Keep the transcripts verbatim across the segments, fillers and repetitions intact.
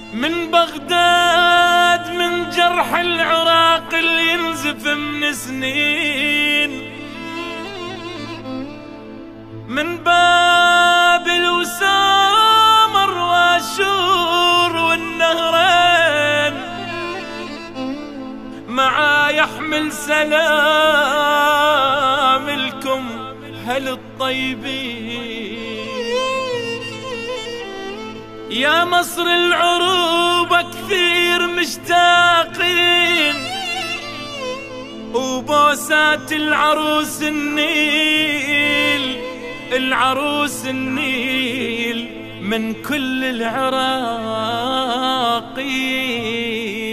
من بغداد، من جرح العراق اللي ينزف من سنين، من بابل وسامر واشور والنهرين، معا يحمل سلام لكم هل الطيبين. يا مصر العروبة كثير مشتاقين، وبوسات العروس النيل، العروس النيل من كل العراقيين.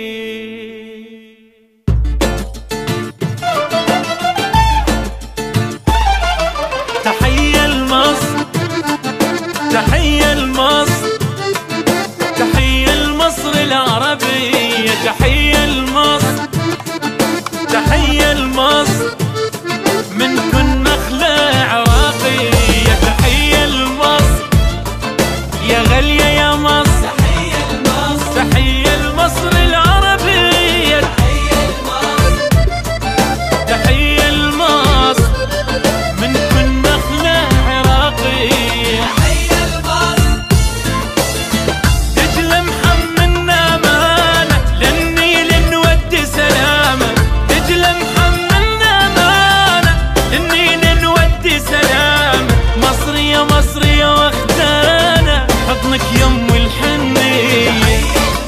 تحية لمصر، تحية لمصر، تحية لمصر العربية، تحية لمصر، تحية لمصر من كل نخلة عراقية. تحية لمصر يا غالية يا مصر، تحية لمصر، تحية لمصر العربية، تحية لمصر، تحية لمصر من كل نخلة عراقية. تحية لمصر دجلة محملنا أمانة، للنيل نودي سلامة، دجلة محملنا أمانة، للنيل نودي سلامة. مصر يا مصر يا وخدانا، حضنك يم الحنية.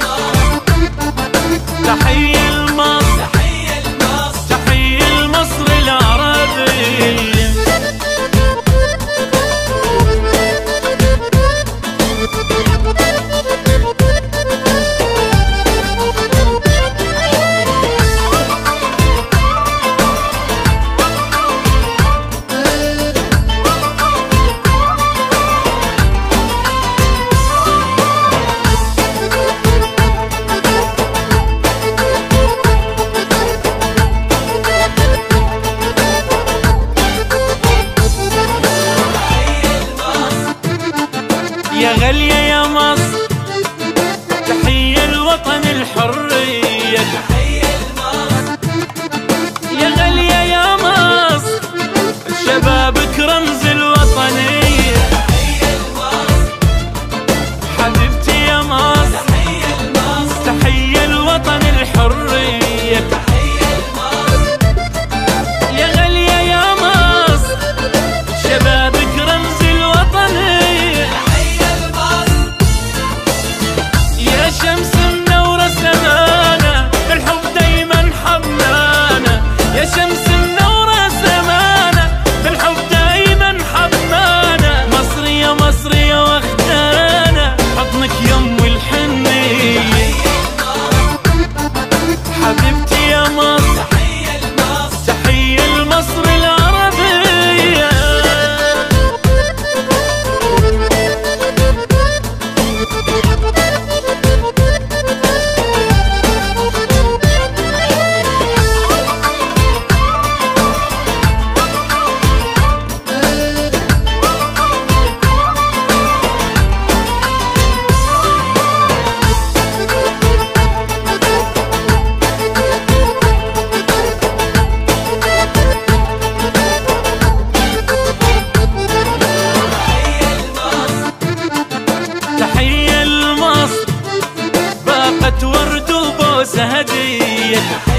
تحية لمصر، تحية لمصر، تحية لمصر العربية. يا غالية يا مصر، تحية الوطن الحرية، تحية لمصر يا غالية يا مصر، شبابك رمز الوطنية. تحية لمصر حبيبتي يا مصر، تحية لمصر، تحية الوطن الحرية، تحية لمصر يا غالية يا مصر، شبابك رمز الوطنية. شمس منورة سمانة، الحب دايما حمانا، يا شمس منورة سمانة، الحب دايما حمانا. مصر يا مصر يا وخدانا، حضنك يم الحنية. حبيبتي يا مصر، تحية لمصر، تحية لمصر العربية. تحية لمصر باقة ورد وبوسة هدية.